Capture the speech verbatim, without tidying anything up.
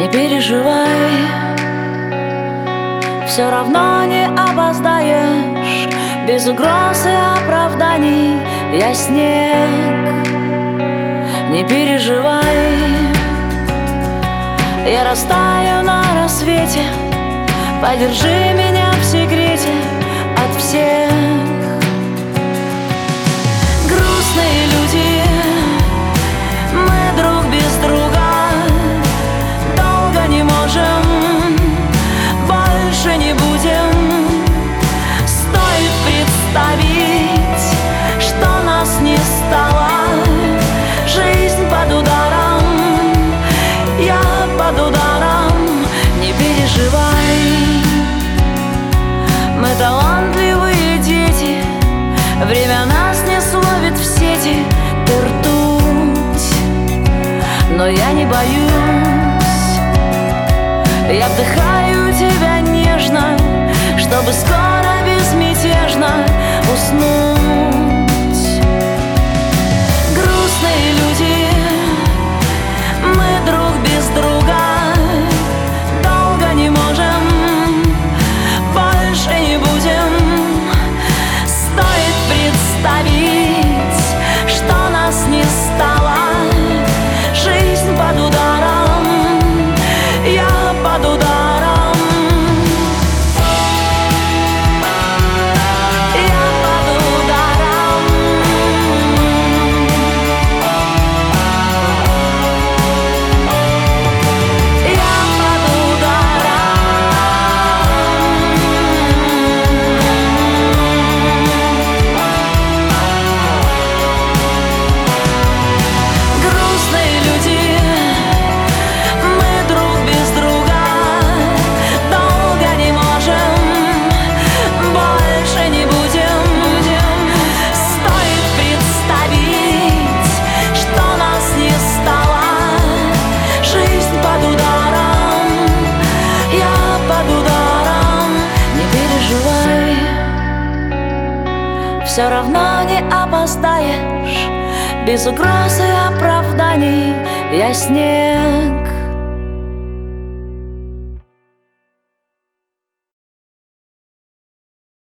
Не переживай, все равно не опоздаешь. Без угроз и оправданий я снег. Не переживай, я растаю на рассвете. Подержи меня в секрете от всех. Грустные люди, мы друг без друга долго не можем, больше не будем. Стоит представить, что нас не стало. Жизнь под ударом, я под ударом. Не переживай, мы талантливые дети. Время нас не словит в сети, ты ртуть. Но я не боюсь, я вдыхаю тебя нежно, чтобы скоро безмятежно уснуть. Грустные люди, мы друг без друга долго не можем, больше не будем. Стоит представить, что нас не стало. Жизнь под ударом, я под ударом. Я под ударом. Я под Грустные люди, мы друг без друга долго не можем, больше не будем. Стоит представить, что нас не стало. Жизнь под ударом, я под ударом. Не переживай, все равно не опоздаешь. Без угроз и оправданий я снег.